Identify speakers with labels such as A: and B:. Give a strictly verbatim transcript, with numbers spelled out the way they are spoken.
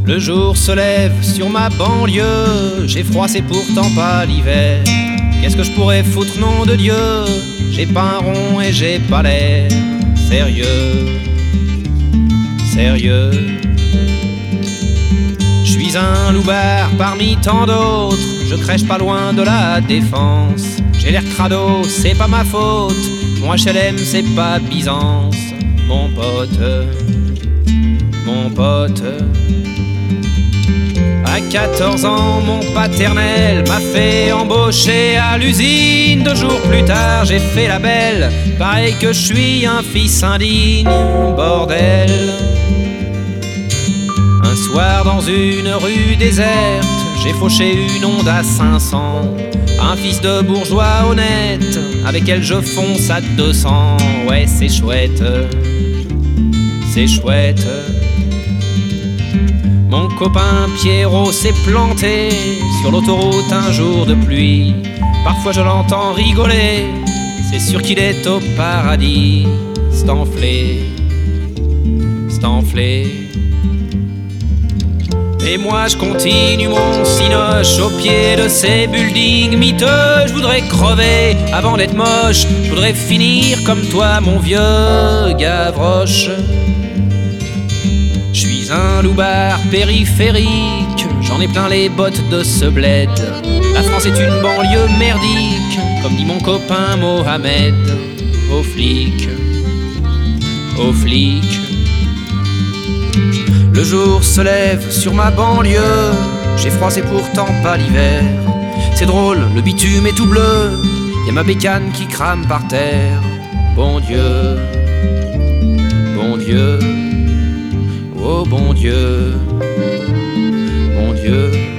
A: Le jour se lève sur ma banlieue, j'ai froid, c'est pourtant pas l'hiver. Qu'est-ce que je pourrais foutre, nom de Dieu? J'ai pas un rond et j'ai pas l'air sérieux, sérieux. Je suis un loupard parmi tant d'autres, je crèche pas loin de la défense. J'ai l'air crado, c'est pas ma faute, mon H L M c'est pas Byzance. Mon pote, mon pote. À quatorze ans, mon paternel m'a fait embaucher à l'usine. Deux jours plus tard, j'ai fait la belle, pareil que je suis un fils indigne, bordel. Un soir dans une rue déserte, j'ai fauché une Honda cinq cents, un fils de bourgeois honnête, avec elle je fonce à deux cents. Ouais, c'est chouette, c'est chouette. Mon copain Pierrot s'est planté sur l'autoroute un jour de pluie. Parfois je l'entends rigoler, c'est sûr qu'il est au paradis. C'est enflé, c'est enflé. Et moi je continue mon cinoche au pied de ces buildings miteux. Je voudrais crever avant d'être moche, je voudrais finir comme toi mon vieux Gavroche. Je suis un loupard périphérique, j'en ai plein les bottes de ce bled. La France est une banlieue merdique, comme dit mon copain Mohamed. Aux flics, aux flics. Le jour se lève sur ma banlieue, j'ai froid, c'est pourtant pas l'hiver. C'est drôle, le bitume est tout bleu, y'a ma bécane qui crame par terre. Bon Dieu, bon Dieu, oh bon Dieu, bon Dieu.